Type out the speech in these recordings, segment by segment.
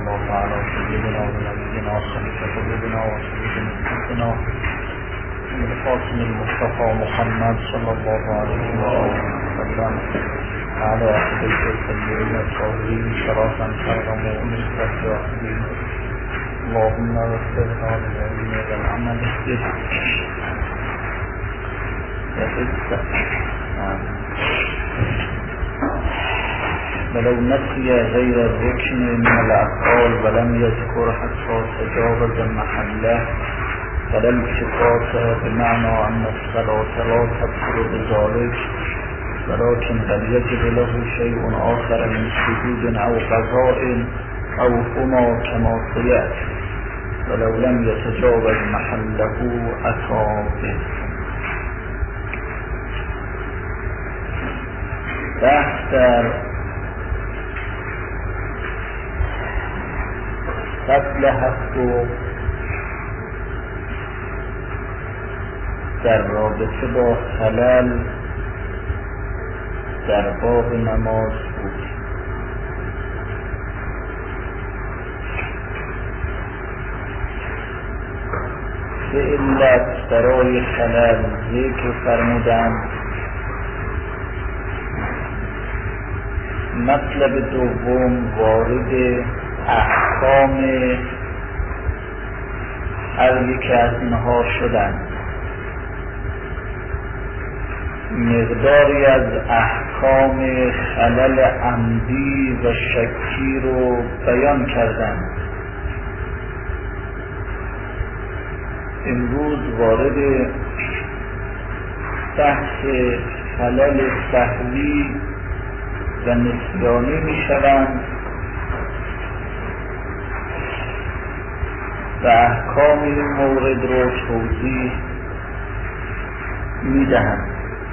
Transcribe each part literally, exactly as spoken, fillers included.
الله على سيدنا ونبينا وخليفة قلوبنا وسيدنا نفسنا القاسم المصطفى محمد صلى الله عليه وسلم على أحدث التنبيرين الصغيرين شرافا كرموا ومسكت وأخذين اللهم وفقنا للعلم والعمل به ولو نسي غير الركن من الأفعال ولم يذكر حتى تجاوز محله فلا التفات بمعنى أن الصلاة لا تدخل بذلك ولكن قد يجب له شيء آخر من سجود أو قضاء أو هما كما سيأتي ولو لم يتجاوز محله أتى به. بحث در فصل هفتم در رابطه با خلل در باب نماز بود. به علت برای خلل ذکر فرمودند. مطلب دوم وارد احکام هر یک از اینها شدند. مقداری از احکام خلل عمدی و شکی رو بیان کردند. امروز وارد بحث خلل سهوی و نسیانی می شوند و احکام این مورد رو توضیح می دهند.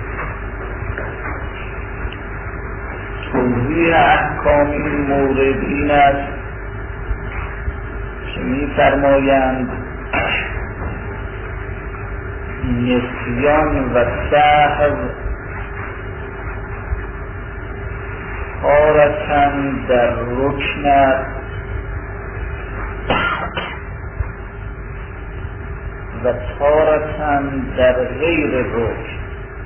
توضیح احکام این مورد این است که می فرمایند نسیان و سهو تارةً در رکن و تارةً در غیر رکن.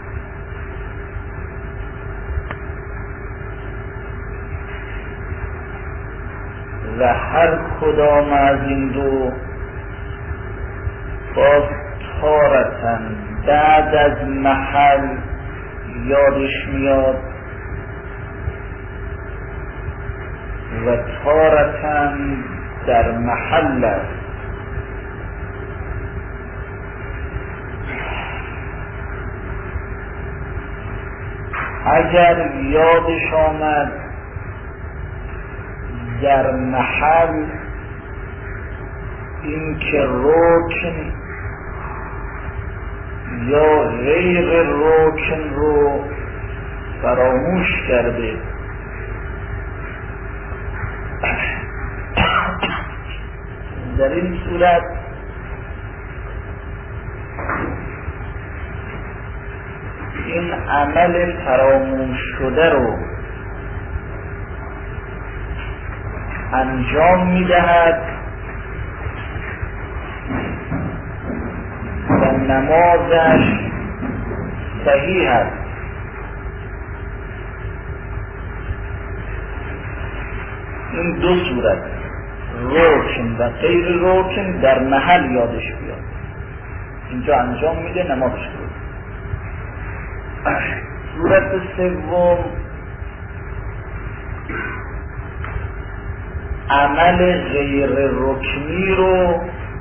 و هر کدام از این دو باز تارةً بعد از محل یادش میاد و تارةً در محل است. اگر یادش آمد در محل این که رکن یا غیر رکن رو فراموش کرده، در این صورت این عمل فراموش شده رو انجام میدهد و نمازش صحیح است. این دو صورت، رکن و غیر رکن، در محل یادش بیاد، اینجا انجام میده نمازش کنه. صورت سوم عمل غیر رکنی رو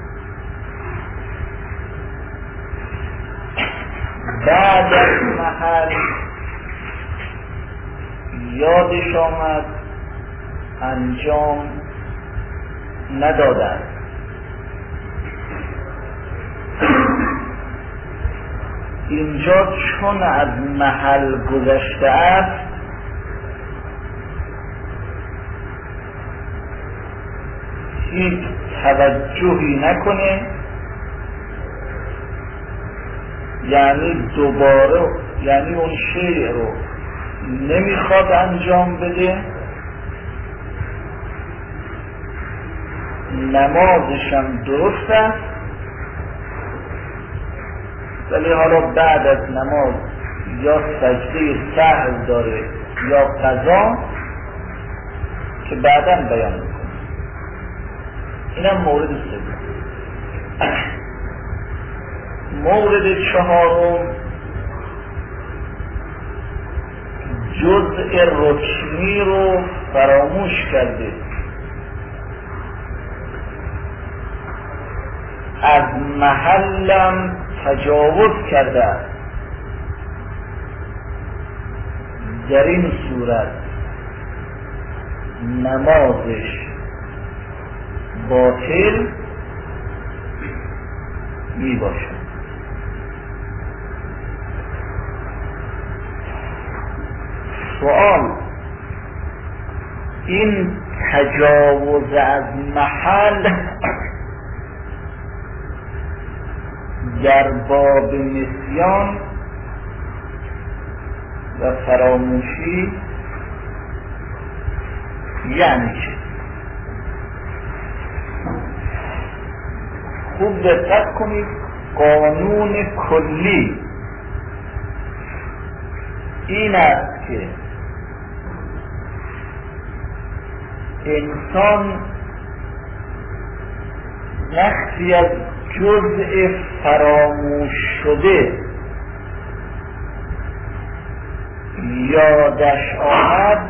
بعد از محل یادش آمد انجام ندادن. اینجا چون از محل گذشته است هیچ توجهی نکنه، یعنی دوباره یعنی اون شیء رو نمیخواد انجام بده نمازشم درست است، ولی حالا بعد از نماز یا سجده سهو داره یا قضا که بعداً بیان میکنه. اینم مورد سوم. مورد چهارم جزء رکنی رو فراموش کرده، از محلم تجاوز کرده است. در این صورت نمازش باطل می باشد. سوال: این تجاوز از محل در باب نسیان و فراموشی یعنی چه؟ خوب دقت کنید. قانون کلی این است که انسان وقتی از جزء فراموش شده یادش آمد،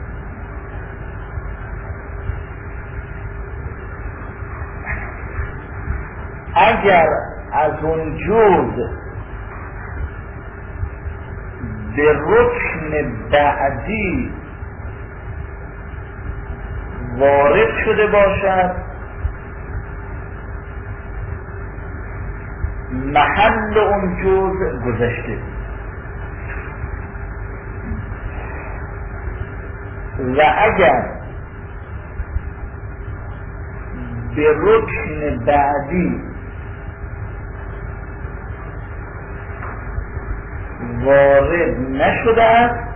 اگر از اون جزء به رکن بعدی وارد شده باشد، محل اون جزء گذشته و اگر به رکن بعدی وارد نشده است،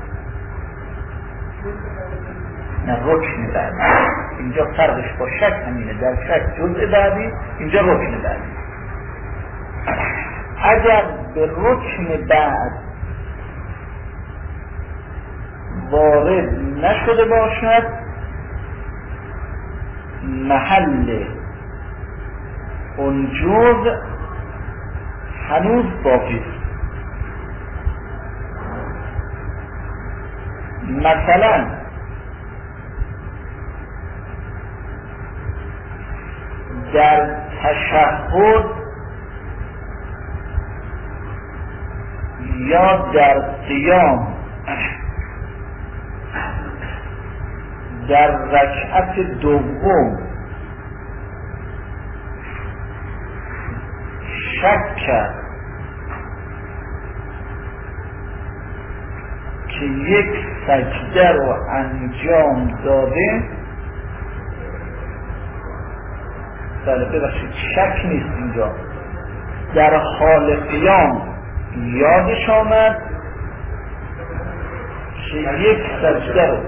نه رکن بعدی، اینجا فرقش با شک همینه، در شک جزء بعدی، اینجا رکن بعدی. اگر به رکن بعد وارد نشده باشد، محل اون جزء هنوز باقی است. مثلا در تشهد یا در قیام در رکعت دوم شک کرد که یک سجده رو انجام داده، بله ببخشید شک نیست، اینجا در حال قیام یادش آمد که یک سجده رو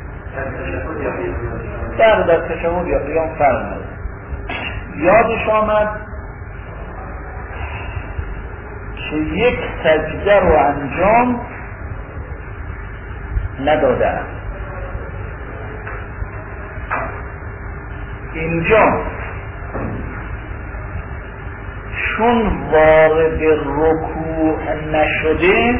در در تشهد یا قیام فرق نداره، یادش آمد که یک سجده رو انجام نداده است. اینجا چون وارد رکوع نشده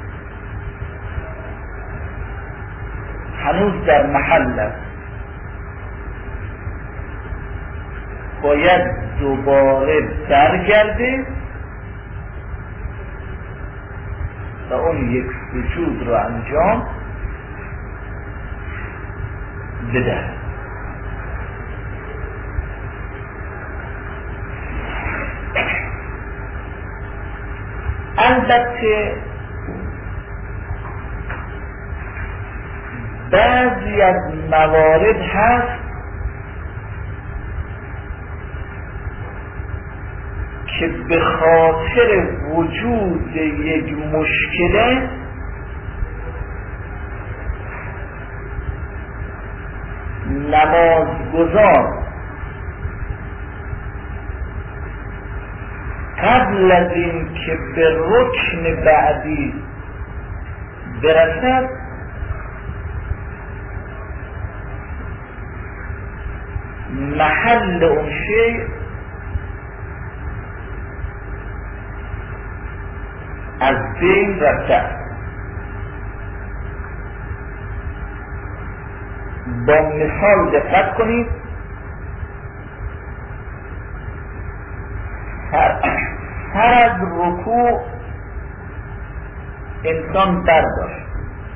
هنوز در محل است، باید دوباره برگرده و اون یک سجود رو انجام بده. البته بعضی از موارد هست که به خاطر وجود یک مشکله نمازگزار قبل از این که به رکن بعدی برسد محل اون شیء از بین رفته است. با مثال دقت کنید. هر, هر از رکوع انسان برداشت،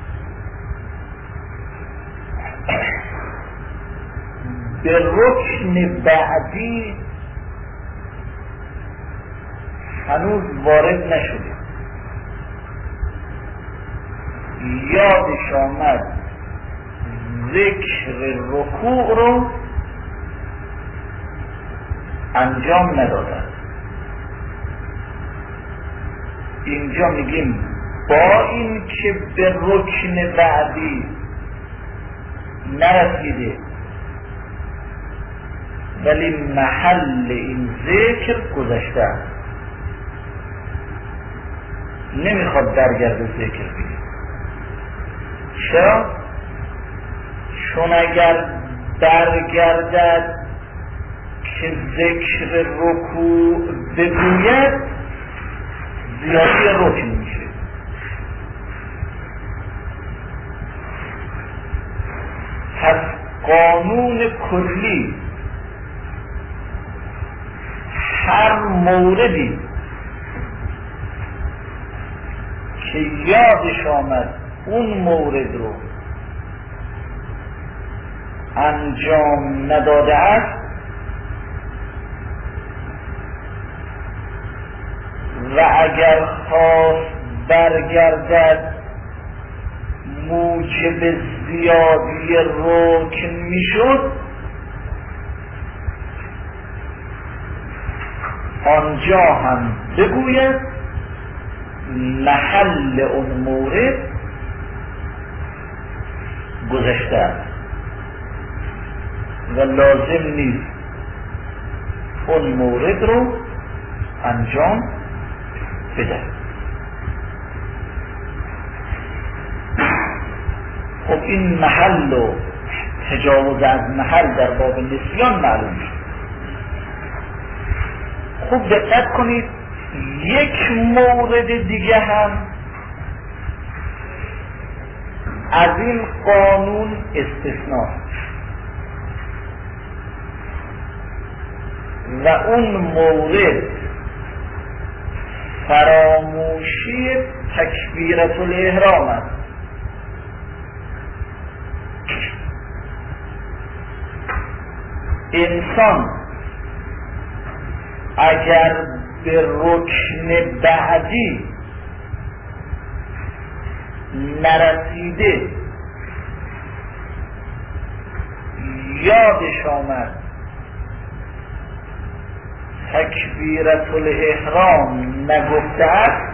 به رکن بعدی هنوز وارد نشده، یادش آمد ذکر رکوع رو انجام ندادن. اینجا میگیم با این که به رکن بعدی نرسیده ولی محل این ذکر گذشته است، نمیخواد درگرد ذکر بگید. چرا؟ چون اگر درگردد که ذکر رکوع بگوید زیادی رکن میشه. پس قانون کلی هر موردی که یادش آمد اون مورد رو انجام نداده است و اگر خواست برگردد موجب زیادی رکن میشد، آنجا هم بگوید محل اون مورد گذشته است و لازم نیست اون مورد رو انجام بده. خب این محل و تجاوز از محل در باب نسیان معلوم شد. خوب دقت کنید، یک مورد دیگه هم از این قانون استثناء و اون مورد فراموشی تکبیرة الاحرام است. انسان اگر به رکن بعدی نرسیده یادش آمد تکبیرة الاحرام نگفته است،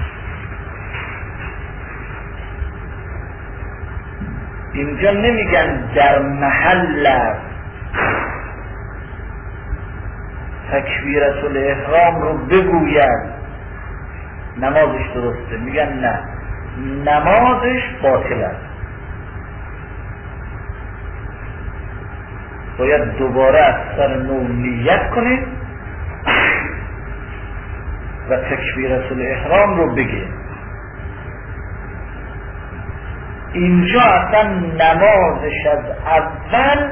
اینجا نمیگن در محل است تکبیرة الاحرام رو بگوید نمازش درسته، میگن نه، نمازش باطل است، باید دوباره از سر نو نیت کنه و تکبیرة الاحرام رو بگه. اینجا اصلا نمازش از اول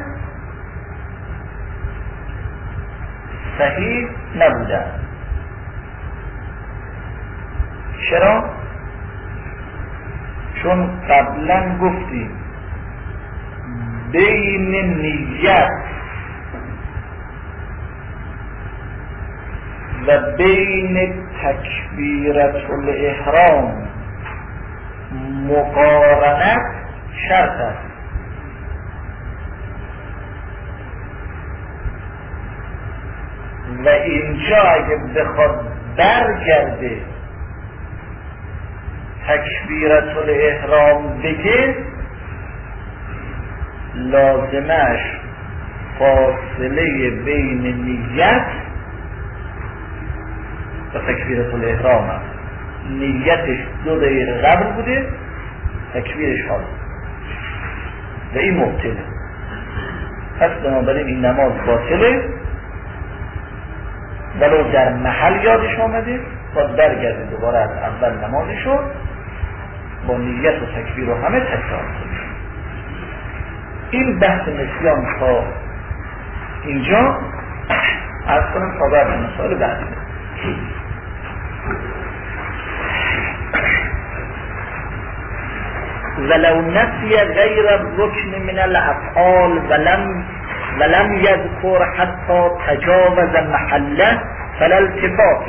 صحیح نبوده. چرا؟ چون قبلا گفتیم بین نیت و بین تکبیرة الاحرام مقارنت شرط است. و اینجا اگه بخواد برگرده تکبیرة الاحرام بگه لازمش فاصله بین نیت و تکبیرت الاحرام هم نیتش دو دقیقه قبل بوده، تکبیرش حال و این مبتله. پس بنابراین این نماز باطله ولو در محل یادش آمده تا برگرده دوباره از اول نمازشو با نیت و تکبیر و همه تکرار کنه. این بحث نسیان تا اینجا عرض کنم تا بعد مسائل بعدی. ولو نسی غیر الرکن من الافعال ولم ولم یذکر حتی تجاوز محله فلا التفات.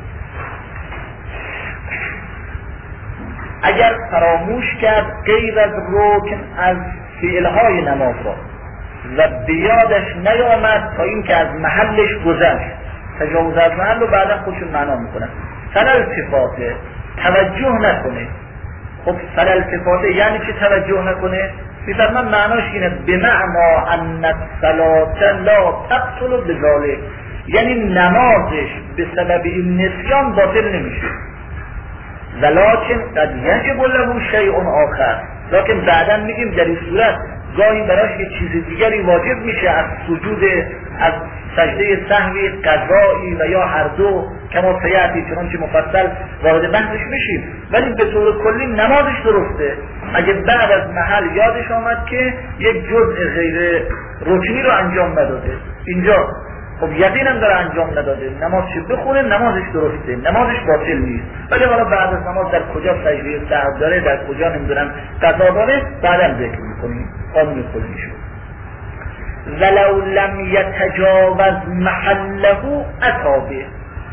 اگر فراموش کرد غیر از رکن از فعلهای نماز را و بیادش نیامد تا این که از محلش گذشت، تجاوز از محل رو بعدا خودشون معنا میکنن، فلا التفات، توجه نکنه. خب فلا التفات یعنی چه توجه نکنه؟ میفرمان معناش اینه بمعنا ان الصلاة لا تبطل بذلك، یعنی نمازش به سبب این نسیان باطل نمیشه. ولکن قد یجب له شیء آخر، لکن بعدا میگیم در این صورت گاهی براش یه چیز دیگری واجب میشه، از سجود، از سجده سهوی، قضایی و یا هر دو، کما سیعتی چنانچه مفصل وارد بحثش میشیم. ولی به طور کلی نمازش درسته. اگه بعد از محل یادش آمد که یک جزء غیر رکنی رو انجام نداده، اینجا خب یقینا داره انجام نداده، نماز چه بخونه، نمازش درسته، نمازش باطل نیست. ولی حالا بعد از نماز در کجا سجده سهو داره، در کجا نمیدونم قضا داره، بعدا ذکر میکنیم قانون کلی شد. ولو لم یتجاوز محله اتابه،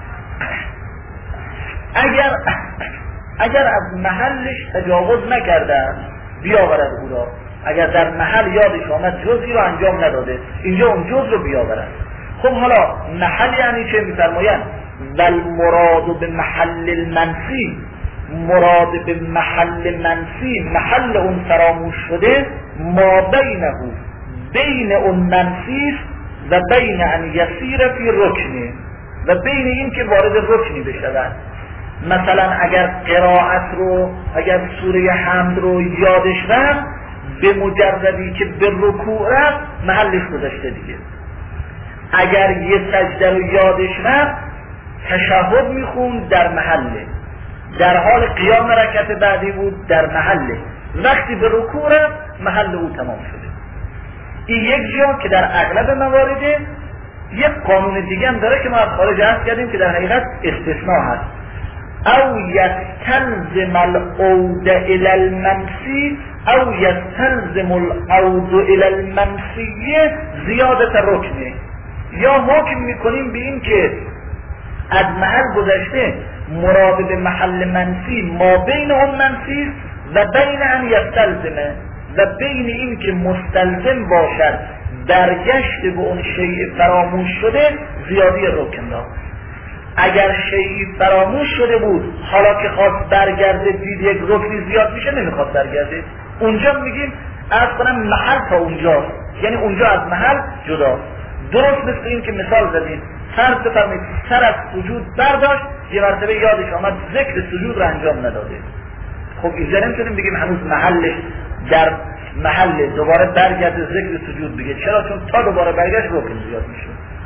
اگر اگر از محلش تجاوز نکردن بیاورد او را. اگر در محل یادش آمد جزئی رو انجام نداده، اینجا اون جز رو بیاورد. خب حالا محل یعنی چه؟ میفرمایند والمراد به محل المنفی، مراد به محل منفی محل اون فراموش شده ما بینه، بین اون منفی و بین ان یسیر فی رکنه، و بین این که وارد رکنی بشود. مثلا اگر قرائت رو، اگر سوره حمد رو یادش رفت، به مجردی که به رکوع رفت محلش گذشته دیگه. اگر یه سجده رو یادش رفت تشهد میخوند در محله، در حال قیام رکعت بعدی بود در محله، وقتی به رکوع رفت محل او تمام شده. این یک جا که در اغلب موارده یک قانون دیگه هم داره که ما از خارج عرض کردیم که در حقیقت استثناء هست. او یستلزم العود الى المنسی او یستلزم العود الى المنسی زیادت رکنه، یا حکم میکنیم به این که از محل گذشته مراد به محل منفی ما بین اون منفی و بین ان یستلزمه، و بین این که مستلزم باشد برگشت به اون شیء فراموش شده زیادی رکن را. اگر شیء فراموش شده بود حالا که خواست برگرده دید یک رکنی زیاد میشه نمیخواد برگرده، اونجا میگیم از کنم محل تا اونجا، یعنی اونجا از محل جداست. درست مثل این که مثال زدیم، فرض بفرمایید سر از سجود برداشت، یه مرتبه یادش آمد ذکر سجود رو انجام نداده. خب اینجا نمیتونیم بگیم هنوز محلش در محل دوباره برگرده ذکر سجود بگه، چرا؟ چون تا دوباره برگشت رکن زیاد میشه.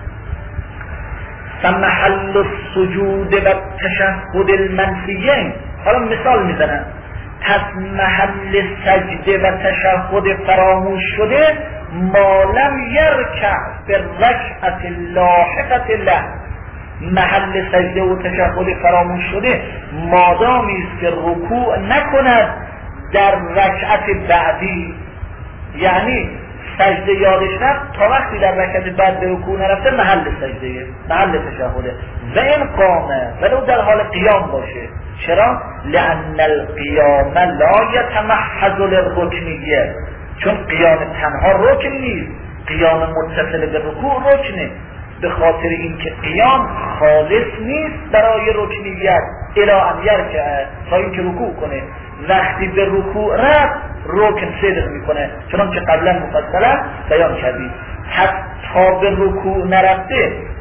فمحل السجود و تشهد المنفیین، حالا مثال میزنن، پس محل سجده و تشهد فراموش شده ما لم یرکع به رکعت لاحقت له، محل سجده و تشهد فراموش شده مادامی است که رکوع نکند در رکعت بعدی، یعنی سجده یادش رفت تا وقتی در رکعت بعد به رکوع نرفته محل سجده، محل تشهده. و این قامه ولو در حال قیام باشه، چرا؟ لأن القیام لا یتمحض للرکنیه، چون قیام تنها رکن نیست، قیام متصل به رکوع رکنه، به خاطر اینکه قیام خالص نیست برای رکنیت الی ان یرکع، تا اینکه رکوع کنه. وقتی به رکوع رفت رکن صدق میکنه، چنانکه قبلا مفصلا بیان کردیم. حتی به رکوع نرفته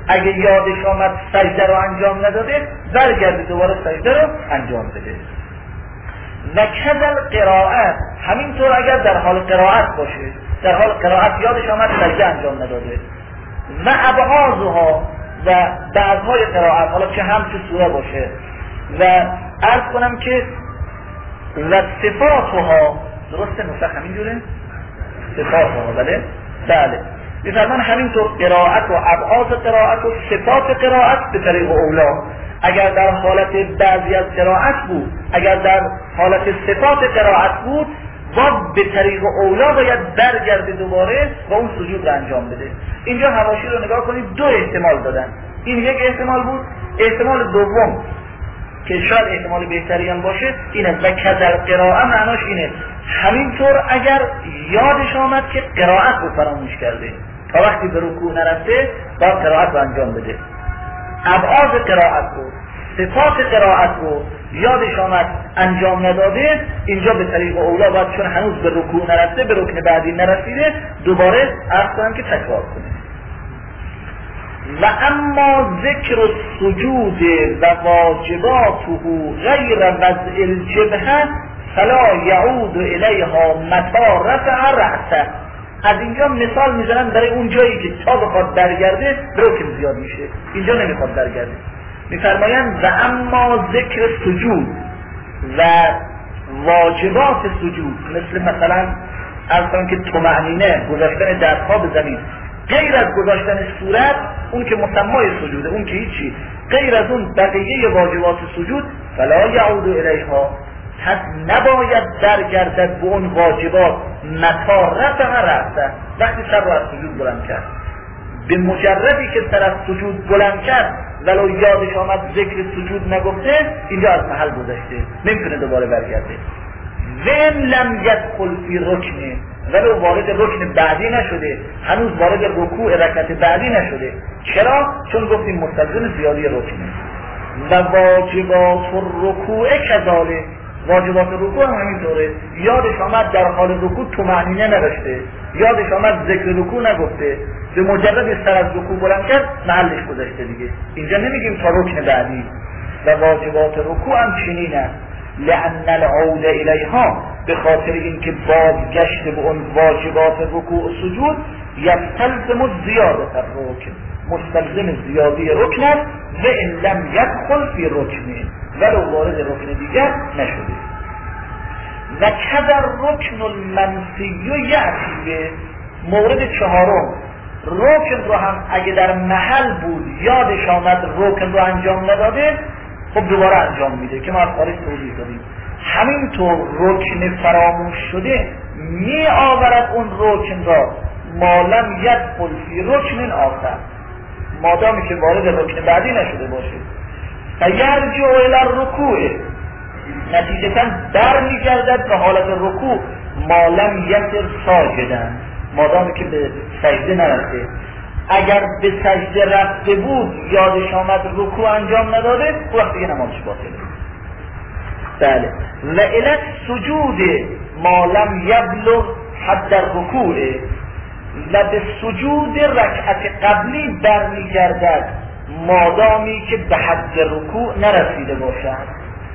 اگه یادش آمد سجده رو انجام نداده برگرده دوباره سجده رو انجام بده. و کذل قرائت، همینطور اگر در حال قرائت باشه، در حال قرائت یادش آمد سجده انجام نداده، و ابعاضها و بعضهای قرائت، حالا که هم تو سوره باشه، و عرض کنم که و صفاتها، درسته نسخ همینجوره؟ صفاتها، بله؟ بله بفرمان همینطور قرائت و ابعاض قرائت و صفات قرائت به طریق اولا، اگر در حالت بعضی از قرائت بود، اگر در حالت صفات قرائت بود با به طریق اولا باید برگرده دوباره و اون سجود رو انجام بده. اینجا حواشی رو نگاه کنید، دو احتمال دادن. این یک احتمال بود. احتمال دوم که شاید احتمال بهتری هم باشه اینه و کذل قرائه معناش اینه همینطور اگر یادش آمد که قرائت رو فراموش کرده تا وقتی به رکوع نرفته باید قرائت رو انجام بده. ابعاض قرائت رو، صفات قرائت رو یادش آمد انجام نداده، اینجا به طریق اولا باید چون هنوز به رکوع نرفته، به رکن بعدی نرسیده، دوباره عرض کنم که تکرار کنه. و اما ذکر السجود و واجباته غیر وضع الجبهه فلا یعود الیها متی رفع رأسه. از اینجا مثال میزنن برای اون جایی که تا بخواد برگرده رکن زیاد میشه، اینجا نمیخواد برگرده. میفرمایند و اما ذکر سجود و واجبات سجود، مثل مثلا از کنم که طمأنینه، گذاشتن دستها به زمین، غیر از گذاشتن صورت، اون که مسمای سجوده، اون که هیچی، غیر از اون بقیه واجبات سجود فلا یعود الیها، پس نباید برگردد به اون واجبات متی رفع رأسه، وقتی سر رو از سجود بلند کرد. به مجردی که سر از سجود بلند کرد ولو یادش آمد ذکر سجود نگفته، اینجا از محل گذشته، نمیتونه دوباره برگرده. وین لم یدخل فی رکنه، ولو وارد رکن بعدی نشده، هنوز وارد رکوع رکعت بعدی نشده. چرا؟ چون گفتیم مستلزم زیادی رکنه. و واجبات الرکوع کذالک، واجبات رکوع هم همینطوره. یادش آمد در حال رکوع طمأنینه نداشته، یادش آمد ذکر رکوع نگفته، به مجرد سر از رکوع بلند کرد محلش گذاشته دیگه. اینجا نمیگیم تا رکن بعدی. و واجبات رکوع هم چنینه، لأن العود الیها، به خاطر اینکه بازگشت به اون واجبات رکوع و سجود یستلزم زیادت الرکن، مستلزم زیادی رکن است. و ان لم یدخل فی رکنه، ولو وارد رکن دیگر نشده. و کذر رکن المنسی یأتی، مورد چهارم، رکن رو هم اگه در محل بود یادش آمد رکن رو انجام نداده، خب دوباره انجام میده که ما از خارج توضیح دادیم. همینطور رکن فراموش شده می آورد اون رکن را مالم یدخل فی رکن آخر، مادامی که وارد رکن بعدی نشده باشه. فیرجع الی الرکوع، نتیجتا بر میگردد به حالت رکوع، مالم یسر ساجدن، مادامی که به سجده نرفته. اگر به سجده رفته بود یادش آمد رکوع انجام نداده، او وقت دیگه نمازش باطله. بله. و الی سجود مالم یبلغ حد الرکوع، و به سجود رکعت قبلی برمیگردد مادامی که به حد رکوع نرسیده باشد.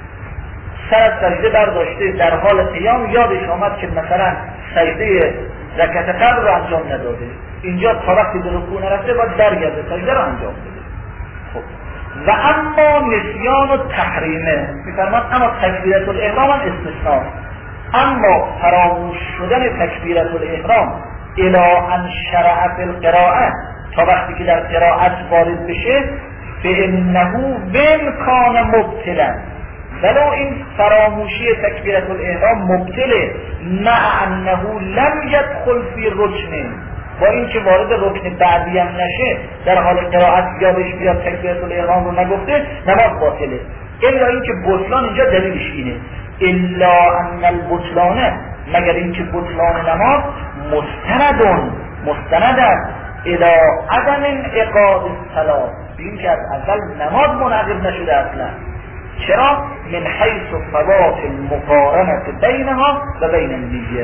سر از سجده برداشته، در حال قیام یادش آمد که مثلا سجده رکعت قبل رو انجام نداده، اینجا تا وقتی به رکوع نرفته باید برگرده سجده رو انجام بده. خب و اما نسیان و تحریمه، میفرماد اما تکبیرت الاحرام هم استثناء، اما فراموش شدن تکبیرت الاحرام الی ان شرع فی القراءه، تا وقتی که در قرائت وارد بشه، فانه وان کان مبتلا، ولو این فراموشی تکبیرت الاحرام مبتله، مع انه لم یدخل فی رکن، با اینکه وارد رکن بعدی هم نشه، در حال قرائت یادش بیاد تکبیرت الاحرام رو نگفته، نماز باطله. الا اینکه بطلان اینجا دلیلش اینه، الا ان البطلان، مگر اینکه بطلان نماز مستندون، مستند است الی عدم انعقاد الصلاة، ببین که از اول نماز منعقد نشده اصلا. چرا؟ من حیث فوات المقارنه بینها و بین النیه،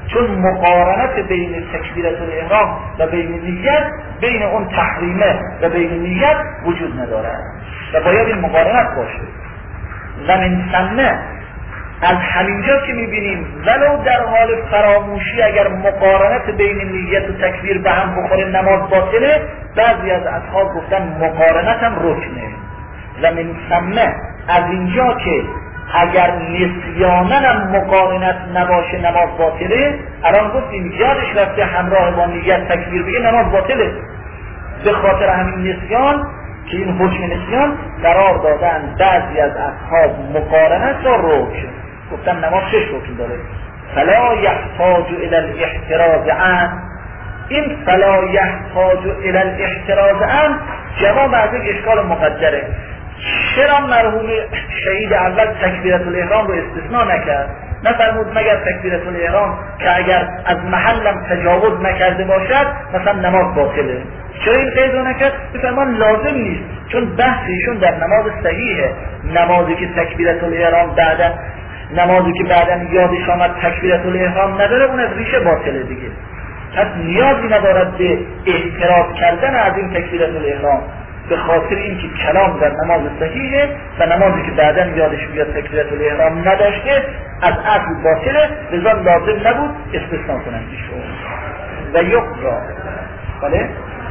چون مقارنت بین تکبیرت الاحرام و بین نیت بین اون تحریمه و بین نیت وجود نداره و باید این مقارنت باشه. و من ثمه از همینجا که میبینیم ولو در حال فراموشی اگر مقارنت بین نیت و تکبیر به هم بخوره نماز باطله، بعضی از اصحاب گفتن مقارنت هم رکنه. و من ثمه از اینجا که اگر نسیانن هم مقارنت نباشه نماز باطله، الان گفتیم یادش رفته همراه با نیت تکبیر بگه نماز باطله، به خاطر همین نسیان که این حکم نسیان قرار دادن بعضی از اصحاب مقارنت را رکن، گفتن نماز شش رکن داره. فلا یحتاج الی الاحتراز عنه، این فلا یحتاج الی الاحتراز عنه جواب از یک اشکال مقدره. چرا مرحوم شهید اول تکبیرت الاحرام رو استثناء نکرد؟ نفرمود مگر تکبیرت الاحرام که اگر از محلم تجاوز نکرده باشد مثلا نماز باطله؟ چرا این قید رو نکرد؟ بفرمان لازم نیست، چون بحث ایشون در نماز صحیحه، نمازی که تکبیرت الاحرام بعدا نمازی که بعدا یادش آمد تکبیرت الاحرام نداره اون از ریشه باطله دیگه. پس نیازی ندارد به احتراز کردن از این تکبیرت الاحرام، به خاطر اینکه کلام در نماز صحیحه و نمازی که بعدا یادش بیاد تکبیرت الاحرام نداشته از اصل باطله، لذا لازم نبود استثناء کنن ایشون. و یقضا بله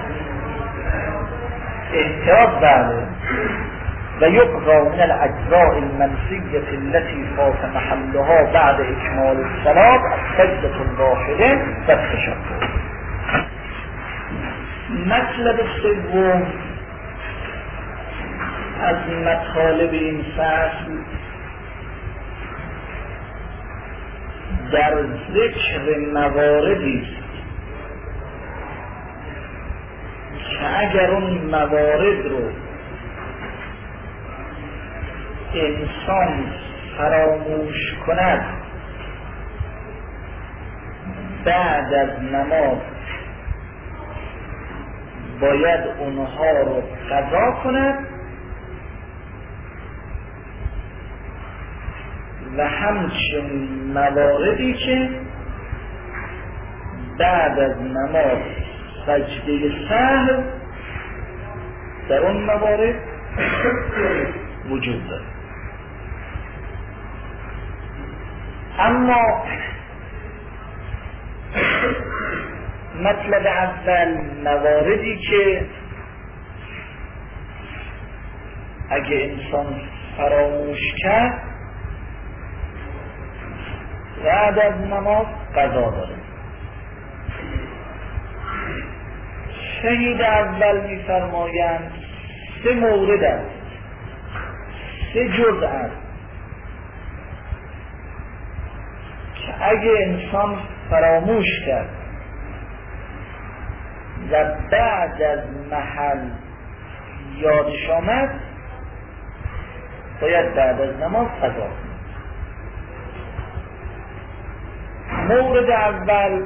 احتراز بله و یقضا من الاجزاء المنسیة التي فات محلها بعد اکمال الصلاة السجدة الواحده و التشهد. مطلب سوم از مطالب این فصل در ذکر مواردی است که اگر اون موارد رو انسان فراموش کند بعد از نماز باید اونها رو قضا کند و همچنین مواردی که بعد از نماز سجده سهو در اون موارد وجود دارد. اما مطلب اول مواردی که اگه انسان فراموش کرد بعد از نماز قضا داره. شهید اول می‌فرمایند سه مورد است، سه جزء است که اگه انسان فراموش کرد و بعد از محل یادش آمد باید بعد از نماز قضا کنه. مورد اول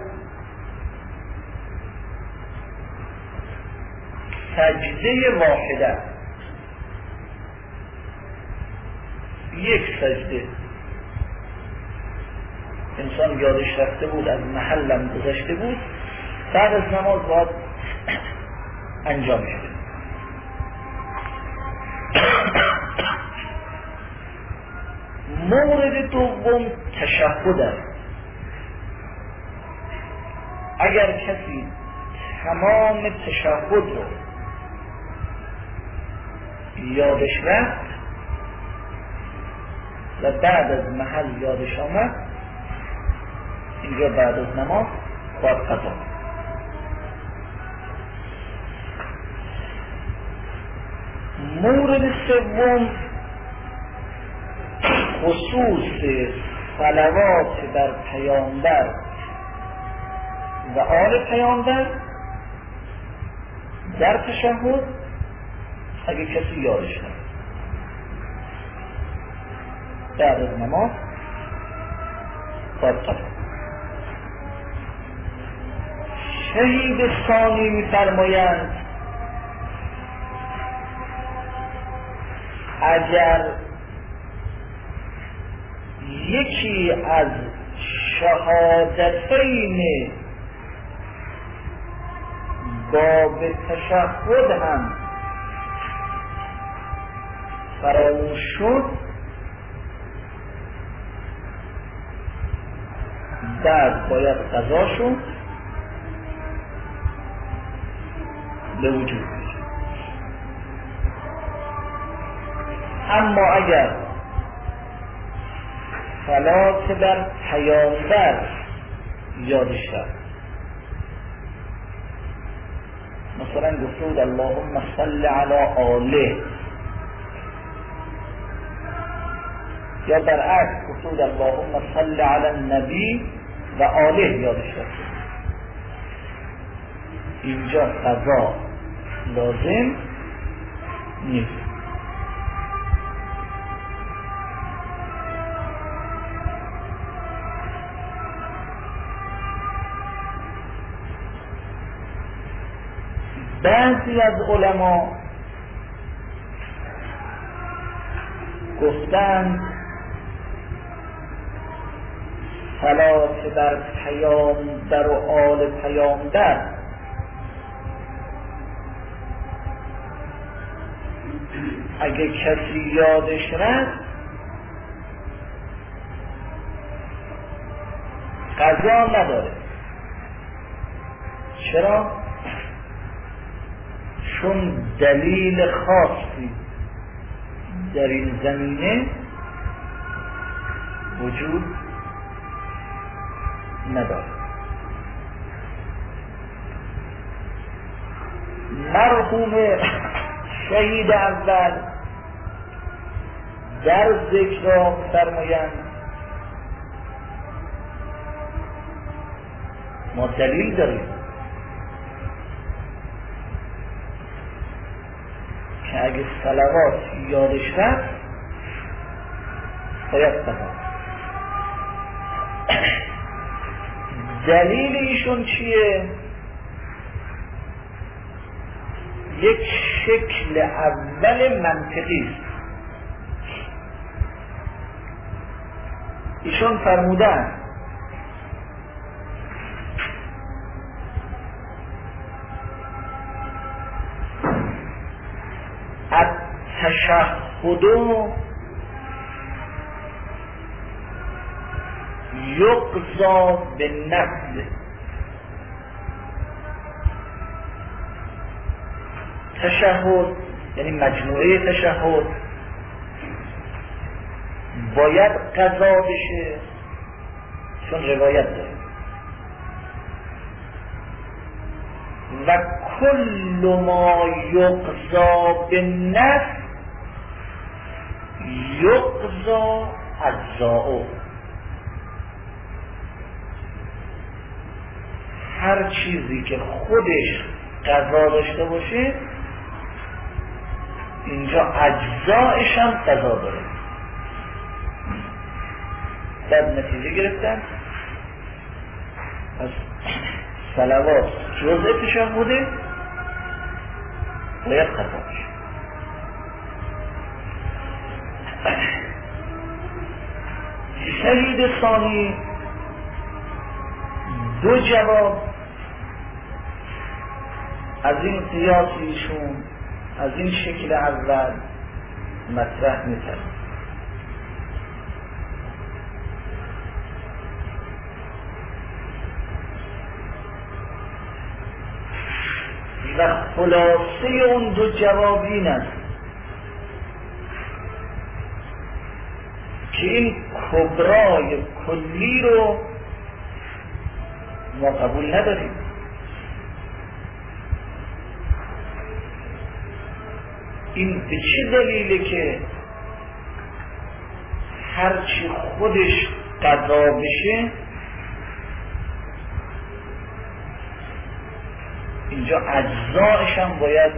سجده واحده، یک سجده انسان یادش رفته بود از محلم گذشته بود بعد از نماز باید انجام شده. مورد دوم تشهد است. اگر کسی تمام تشهد رو یادش رفت و بعد از محل یادش آمد اینجا بعد از نماز باید قضا. مورد سوم خصوص صلوات بر پیامبر و آل پیامبر در تشهد اگه کسی یادش نمید بعد از نماز باید قضا. شهید ثانی می‌فرمایند اگر یکی از شهادتین باب تشهد هم فراموش شد، بعد باید قضاشو به وجود بیاره. اما اگر صلات بر پیامبر یادش رفت، مثلا گفتود اللهم صل علی آله، یا برعکس گفتود اللهم صل علی النبی و آله یادش رفت، اینجا قضا لازم نیست. بعضی از علما گفتند صلات بر پیامبر و آل پیامبر اگه کسی یادش رفت قضا نداره. چرا؟ چون دلیل خاصی در این زمینه وجود نداره. مرحوم شهید اول در ذکر را فرمایند ما دلیل داریم که اگه صلوات یادش رفت باید قضا. دلیل ایشون چیه؟ یک شکل اول منطقی است. ایشون فرمودن التشهد یقضا بالنفل. تشهد یعنی مجموعه تشهد باید قضا بشه، چون روایت داره و کل ما یقضا بالنفل یقضا اجزاؤه. هر چیزی که خودش قضا داشته باشه اینجا اجزایش هم قضا داره. بعد نتیجه گرفتن از صلوات جزء تشهده باید قضا بشه. شهید ثانی دو جواب از این قیاس ایشون از این شکل اول مطرح می‌کنه. و خلاصه اون دو جواب این است که این کبرای کلی رو ما قبول نداریم. این به چه دلیله که هرچی خودش قضا بشه اینجا اجزایش هم باید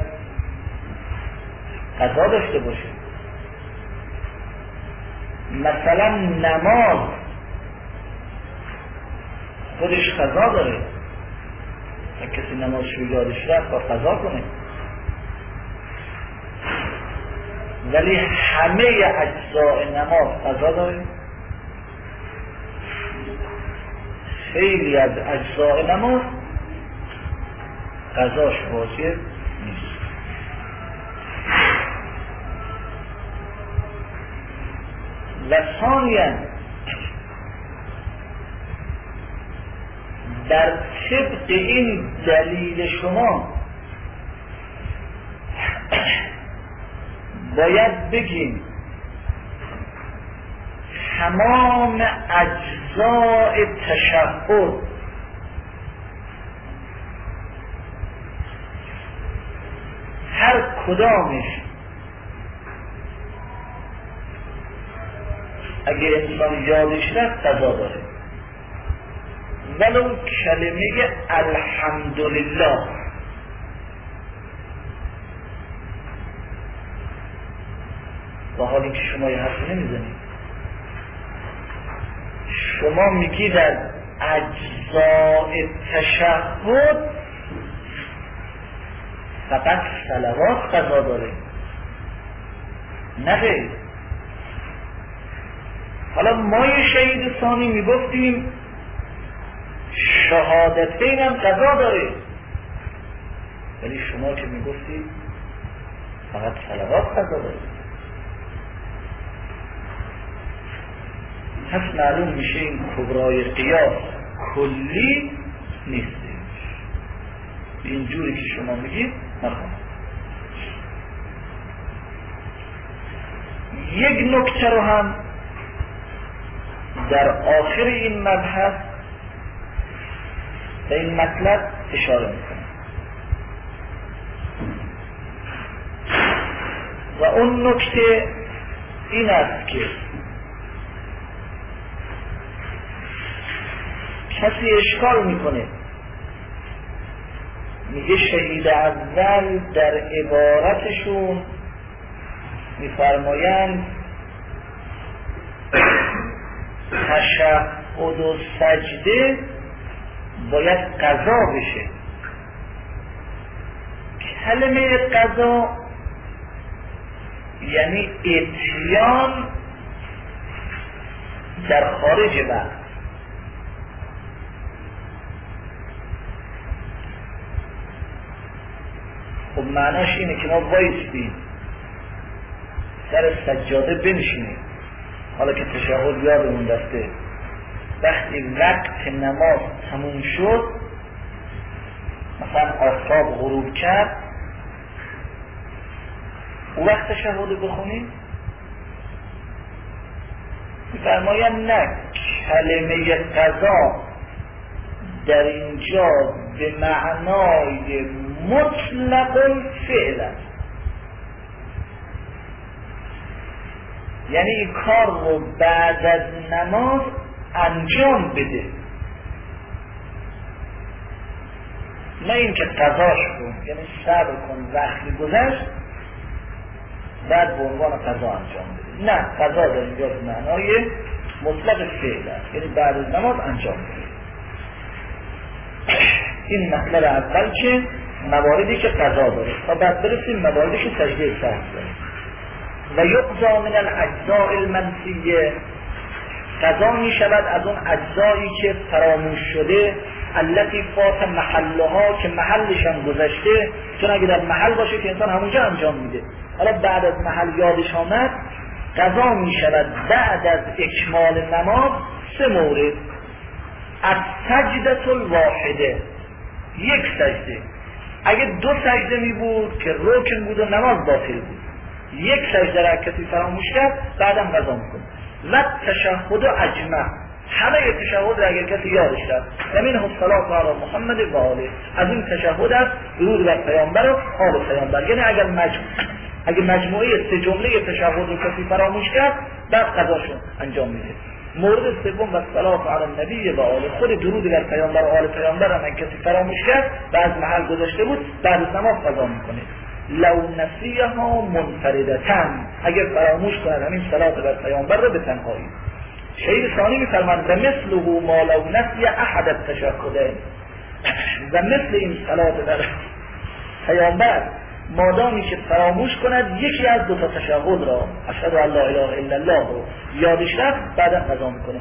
قضا داشته باشه. مثلا نماز خودش قضا داره و کسی نمازش رو یادش رفت با قضا کنه، ولی همه اجزای نماز قضا داره. خیلی از اجزای نماز قضاش واجب نیست. و ثانیاً در طبق این دلیل شما باید بگیم تمام اجزای تشهد هر کدامش اگه انسان یادش رفت قضا داره، ولو کلمه الحمدلله. با حالی که شما یه حرفی نمیزنید، شما میگید از اجزاء تشهد فقط صلوات قضا داره، نه غیر. حالا ما یه شهید ثانی میگفتیم شهادتین هم قضا داره، ولی شما که میگفتید فقط صلوات قضا داره. پس معلوم میشه این کبرای قیاس کلی نیست. اینجوری که شما میگید نخواهد. یک نکته رو هم در آخر این مبحث به این مطلب اشاره میکنم و اون نکته این است که کسی اشکال میکنه، میگه شهید اول در عبارتشون میفرمایند تشهد و سجده باید قضا بشه. کلمه قضا یعنی اتیان در خارج وقت. خب معناش اینه که ما بایستیم سر سجاده بنشینیم، حالا که تشهد یادمون رفته، وقتی وقت نماز تموم شد، مثلا آفتاب غروب کرد، اون وقت تشهد بخونیم؟ می‌فرمایند نه، کلمه قضا در اینجا به معنای مطلق الفعل است، یعنی این کار رو بعد از نماز انجام بده، نه اینکه قضاش کن، یعنی صبر کن وقتی گذشت بعد به عنوان قضا انجام بده. نه، قضا در اینجا به معنای مطلق فعل است، یعنی بعد از نماز انجام بده. این مطلب اول که مواردی که قضا داره، تا بعد برسیم مواردی که سجده سهو داره. و یقضا من الاجزاء المنسیه، قضا می شود از اون اجزایی که فراموش شده، التي فات محلها، که محلش هم گذشته، چون اگه در محل باشه که انسان همونجا انجام میده، حالا بعد از محل یادش آمد، قضا می شود بعد از اکمال نماز سه مورد. از سجده الواحده، یک سجده، اگه دو سجده می بود که رکن بود و نماز باطل بود، یک سجده را کسی فراموش کرد بعدم قضا میکنه. و تشهد اجمع، همه تشهد را اگر کسی یادش رفت، زمین الصلاة علی محمد و آله، از این تشهد است درود بر پیامبر و آل پیامبر. یعنی اگر مجموع اگر مجموعه سه جمله تشهد رو کسی فراموش کرد بعد قضاشون انجام میده. مورد سوم و صلات علی النبی و آله، خود درود بر پیامبر و آل پیامبر هم کسی فراموش کرد بعد محل گذاشته بود بعد از نماز قضا میکنه. لو نسیها منفردتن، اگر فراموش کنه همین صلات بر پیامبر رو به تنهایی. شهید ثانی میفرماند و مثله ما لو نسی احد التشهدین، و مثل این صلات بر پیامبر مادامی که فراموش کند یکی از دو تا تشهد را، اشهد ان لا اله الا الله رو یادش رفت بعدا قضا میکنه.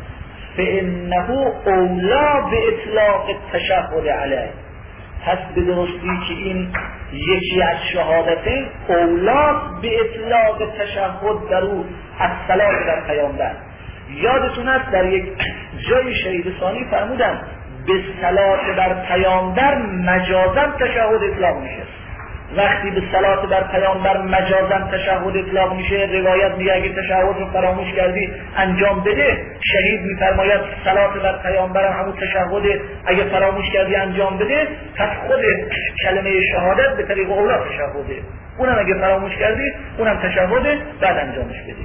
فانه اولا به اطلاق التشهد علیه. پس به درستی که این یکی از شهادتین اولاست به اطلاق تشهد در او از صلات در پیامبر. یادتون است در یک جای شهید ثانی فرمودن به صلات بر پیامبر مجازاً تشهد اطلاق میشه. وقتی به صلات بر پیامبر مجازاً تشهد اطلاق میشه، روایت میگه اگه تشهد رو فراموش کردی انجام بده. شهید میفرماید صلات بر پیامبر هم همون تشهد، اگه فراموش کردی انجام بده. پس خود کلمه شهادت به طریق اولا تشهده، اونم اگه فراموش کردی اونم تشهده، بعد انجامش بده.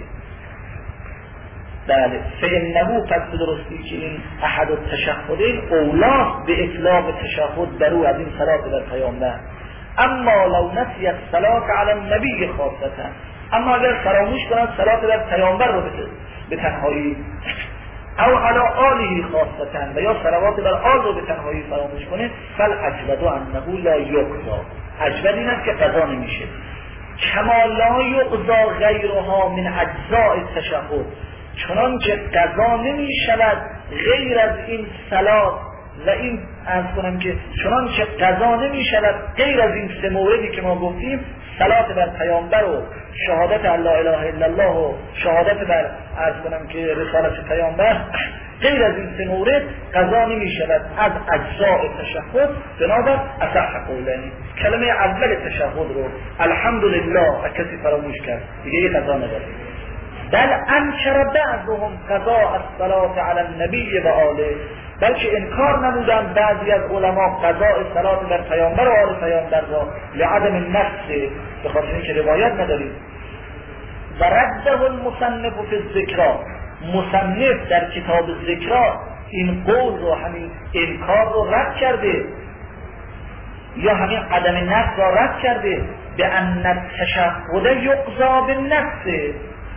بله، فإنه پس به درستی که این احد التشهدین اولاست به اطلاق تشهد در او از این صلات بر پیامبر. اما لو نسی الصلاة علی النبی خاصتا، اما اگر فراموش کنند صلات بر پیامبر رو به تنهایی، او علی آله خاصتا و یا صلوات بر آل رو به تنهایی فراموش کنه، فالاجود انه لا یقضا، اجود این است که قضا نمیشه. کما لا یقضا غیرها من اجزاء التشهد، چنان که قضا نمی شود غیر از این صلات و این عرض کنم که چنان که قضا نمی شود غیر از این سه موردی که ما گفتیم، صلات بر پیامبر و شهادت لا اله الا الله و شهادت بر عرض کنم که رسالت پیامبر، غیر از این سه مورد قضا نمی شود از اجزاء تشهد. بنابر اصح قولانی کلمه اول تشهد رو الحمدلله کسی فراموش کرد دیگه یه قضا نداره. بل انکر بعضهم قضاء الصلاة علی النبی و آله، بلکه انکار نمودن بعضی از علما قضاء صلات بر پیامبر و آل پیامبر را لعدم النص، به خاطر اینکه روایت نداریم. و رده المصنف فی الذکرا، مصنف در کتاب ذکرا این قول رو، همین انکار رو رد کرده یا همین عدم النص را رد کرده به ان التشهد یقضا بالنص.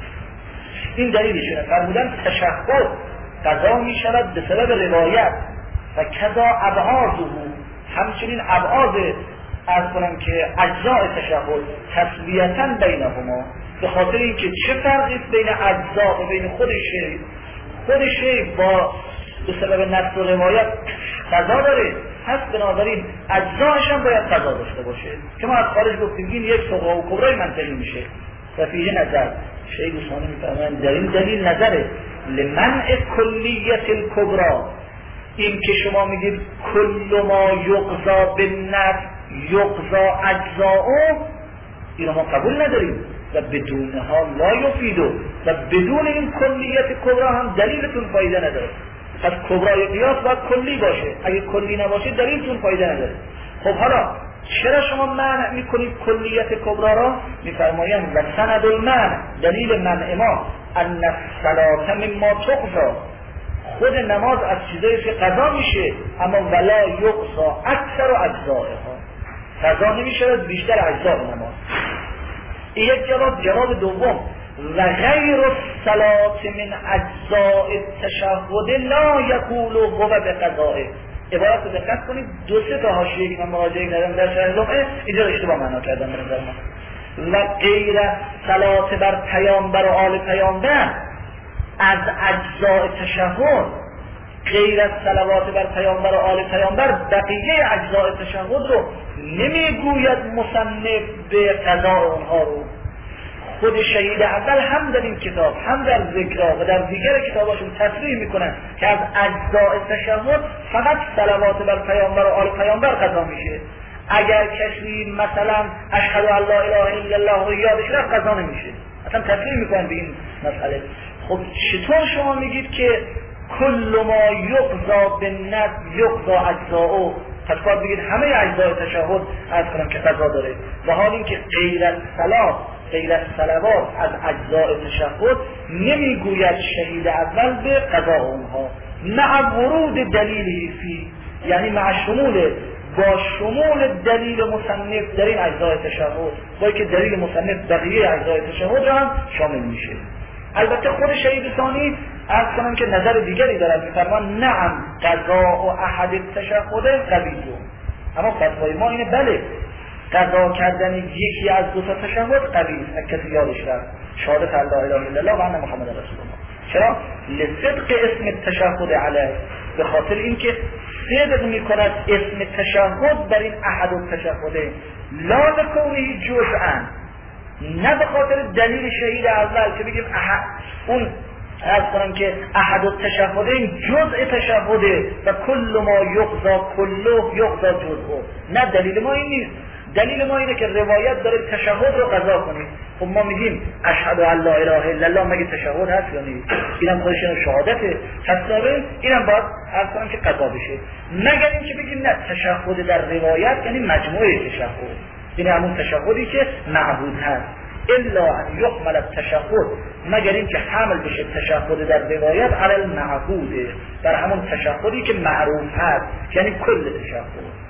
این دلیلشونه، فرمودن تشهد قضا می شود به سبب روایت و کذا ابعاضه، همچنین ابعاض از کنم که اجزاء تشهد تسویتا بینهما، به خاطر اینکه چه فرقی بین اجزا و بین خود شی، خود شی با به سبب نص و روایت قضا داره، پس بنابراین اجزاش هم باید قضا داشته باشه که ما از خارج گفتیم این یک سوغا و کبرای منطقی میشه. و فیه نظر شیخ ثانی میفرمایند در این دلیل نظره لمنع کلیت الکبرا، این که شما میگید کل ما یقضا بالنص یقضا اجزاؤه، اینو ما قبول نداریم و بدون ها لا یفیدو، و بدون این کلیت کبرا هم دلیلتون فایده نداره. پس کبرای قیاس باید کلی باشه، اگه کلی نباشه دلیلتون فایده نداره. خب حالا چرا شما منع میکنید کلیت کبرا را؟ میفرمایند و سند المنع، دلیل منع ما ان الصلاة مما تقضا، خود نماز از چیزایی که قضا میشه، اما ولا یقضا اکثر اجزائها، قضا نمیشه بیشتر اجزاء نماز. این یک جواب. جواب دوم و غیر الصلاة من اجزاء التشهد لا یقول هو بقضائه. عبارت رو دقت کنید، دو سه تا حاشیه که من مراجعه کردم در شرح لمعه اینجا اشتباه معنا کردم به نظر من. و غیر صلات بر پیامبر و آل پیامبر از اجزاء تشهد، غیر از صلوات بر پیامبر و آل پیامبر بقیه اجزاء تشهد رو نمیگوید مصنف به قضاء اونها رو. خود شهید اول هم در این کتاب هم در ذکرها و در دیگر کتاباشون تصریح میکنن که از اجزاء تشهد فقط صلوات بر پیامبر و آل پیامبر قضا میشه. اگر کسی مثلا اشهد ان لا اله الا الله رو یادش رفت قضا نمیشه، اصلا تصریح میکنن به این مسئله. خب چطور شما میگید که کل ما یقضا بالنص یقضا اجزاؤه، پس باید بگید همه اجزای تشهد از کنم که قضا داره، و حال این که غیر از صلات غیر از صلوات از اجزای تشهد نمیگوید شهید اول به قضا اونها، مع ورود دلیلی فی، یعنی مع شمول با شمول دلیل مصنف در این اجزای تشهد، با که دلیل مصنف بقیه اجزای تشهد هم شامل میشه. البته خود شهید ثانی عرض کنم که نظر دیگری دارد، میفرمان نعم قضاء و احد التشهد قبیله، اما فتوای ما اینه بله قضا کردن یکی از دو تا تشهد قبیل، کسی یادش رفت شهادت لا اله الا الله و ان محمد رسول الله. چرا؟ لصدق اسم تشهد علیه، به خاطر اینکه صدق میکند اسم تشهد بر این احد التشهده، لا لکونه جزءا، نه به خاطر دلیل شهید اول که بگیم احد، اون عرض کنم که احد التشهده این جزء تشهده و کل ما یقضا کله یقضا جزءه، نه دلیل ما این نیست. دلیل ما اینه که روایت داره تشهد رو قضا کنید. خب ما میگیم اشهد ان لا اله الا الله، مگه تشهد هست یا نیست؟ اینم خودش شهادته، پس داره اینم باید عرض کنم که قضا بشه، مگر اینکه بگیم نه تشهد در روایت یعنی مجموعه تشهد، یعنی همون تشهدی که معبود هست، الا ان یحمل التشهد، مگر اینکه حمل بشه تشهد در روایت علی المعبود، در همون تشهدی که معروف هست، یعنی کل تشهد.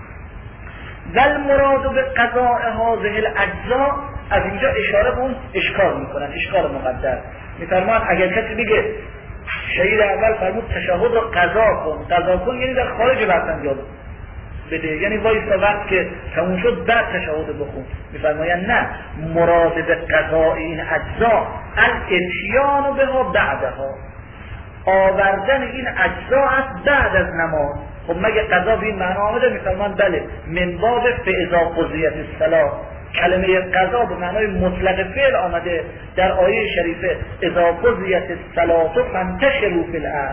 ول مراد به قضاء هذه الاجزاء، از اینجا اشاره به اون اشکال میکنن، اشکال مقدر میفرمان اگر کسی بگه شهید اول فرمود تشهد رو قضا کن، قضا کن یعنی در خارج وقت انجام بده، یعنی وایسا وقت که تموم شد بعد تشهد بخون. میفرماین نه، مراد به قضاء این اجزا الاتیان بها بعدها، آوردن این اجزا است بعد از نماز. خب مگه قضا به این معنا آمده؟ میفرمان بله، من باب فاذا قضیت الصلاة، کلمه قضا به معنای مطلق فعل آمده در آیه شریفه اذا قضیت الصلاة فانتشروا فی الارض.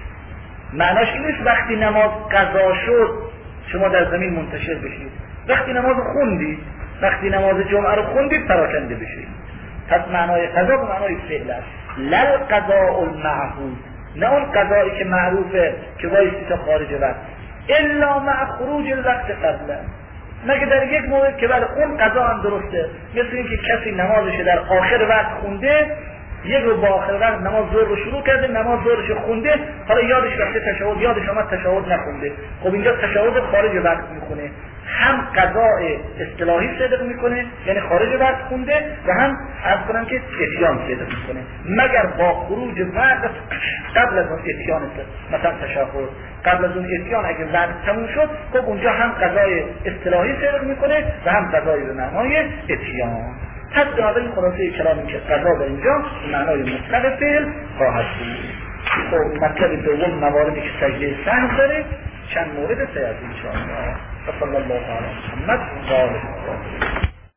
معناش این نیست وقتی نماز قضا شد شما در زمین منتشر بشید، وقتی نماز خوندید، وقتی نماز جمعه رو خوندید پراکنده بشید. پس معنای قضا به معنای فعل است، لل قضاء المعهود، نه اون قضایی که معروفه که وایسی تا خارج وقت، الا مع خروج الوقت قبله، مگه در یک مورد که بله اون قضا هم درسته، مثل اینکه کسی نمازش در آخر وقت خونده، یک رو با آخر وقت نماز ظهر رو شروع کرده، نماز ظهرش خونده، حالا یادش رفته تشهد، یادش آمد تشهد نخونده، خب اینجا تشهد خارج وقت میخونه، هم قضاء اصطلاحی صدق میکنه یعنی خارج وقت خونده، و هم عرض کنم که اتیان صدق میکنه، مگر با خروج وقت قبل از اون اتیان صدق، مثلا تشهد قبل از اون اتیان اگه وقت تموم شد، خب اونجا هم قضای اصطلاحی صدق میکنه و هم قضای به معنای اتیان. پس بنابراین خلاصه کلامی که قضا در اینجا معنای مطلق فعل خواهد بود. خب مطلب دوم مواردی که سجده سهو داره، چند مورد سیاد انشاءالله. صلی الله علیه محمد و آله